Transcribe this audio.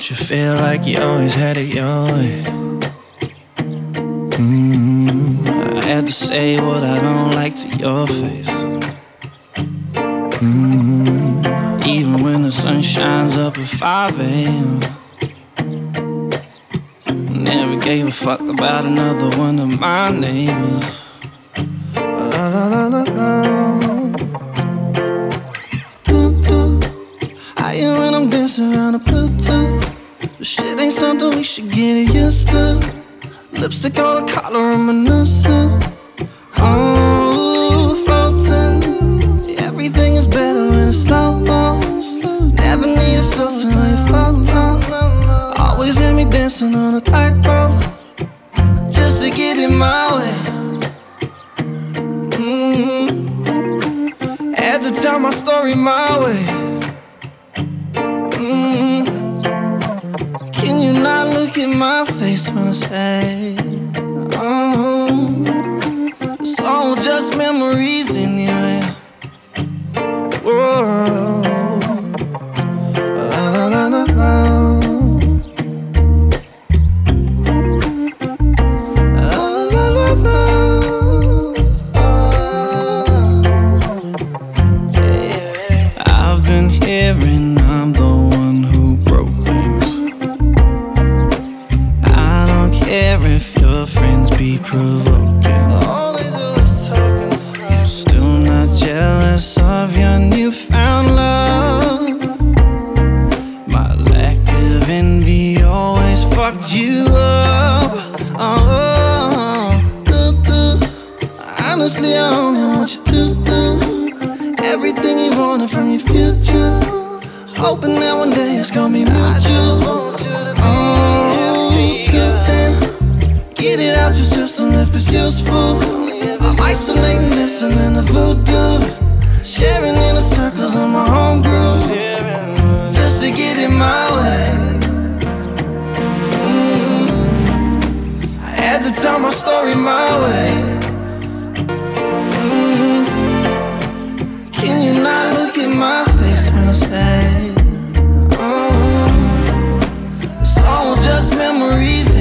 you feel like you always had it your way. I had to say what I don't like to your face. Even when the sun shines up at 5 a.m. Never gave a fuck about another one of my neighbors. La la la la la. Higher when I'm dancing around the Bluetooth. But shit ain't something we should get used to. Lipstick on the collar of my new suit. Oh, floating. Everything is better when it's slow-mo. Never need a filter when you float on. Always had me dancing on a tightrope just to get in my way. Had to tell my story my way. Can you not look at my face when I say, it's all just memories anyway. Whoa, la la la la la. I've been hearing I'm the one who broke things. I don't care if your friends be provoking. All they do is talking. I'm still not jealous of your newfound love. My lack of envy always fucked you up. Honestly, I don't know what you to do. Everything you wanted from your future. Hoping that one day it's gonna be mutual. I just want you to be happy. Till then, get it out your system if it's useful. I'm isolating, listening to voodoo. Sharing in the circles of my home group. Just to get in my way. I had to tell my story my way. Can you not look at my face when I say, it's all just memories